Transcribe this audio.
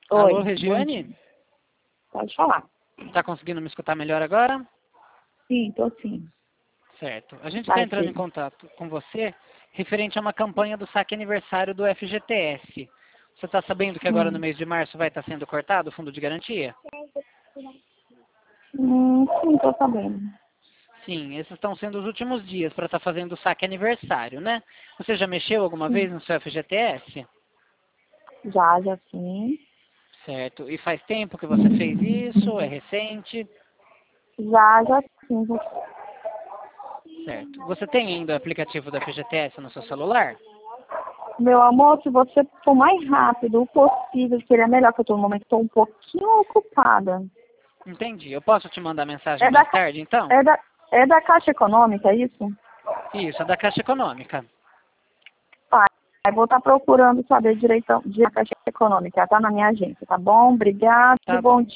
Oi, Alô, Regiane? pode falar. Tá conseguindo me escutar melhor agora? Sim, tô sim. Certo. A gente está Vai, entrando em filho. contato com você referente a uma campanha do saque aniversário do FGTS. Você está sabendo que agora no mês de março vai estar sendo cortado o fundo de garantia? Sim, tô sabendo. Sim, esses estão sendo os últimos dias para estar fazendo o saque aniversário, né? Você já mexeu alguma Sim. vez no seu FGTS? Já sim. Certo. E faz tempo que você fez isso? É recente? Já sim. Certo. Você tem ainda o aplicativo do FGTS no seu celular? Meu amor, se você for mais rápido o possível, seria melhor, que eu tô no momento, tô um pouquinho ocupada. Entendi. Eu posso te mandar mensagem É da, mais tarde, então? é da Caixa Econômica, é isso? Isso, é da Caixa Econômica. Tá. Eu vou estar procurando saber direito da Caixa Econômica. Tá na minha agência, tá bom? Obrigada e Tá bom bom. dia.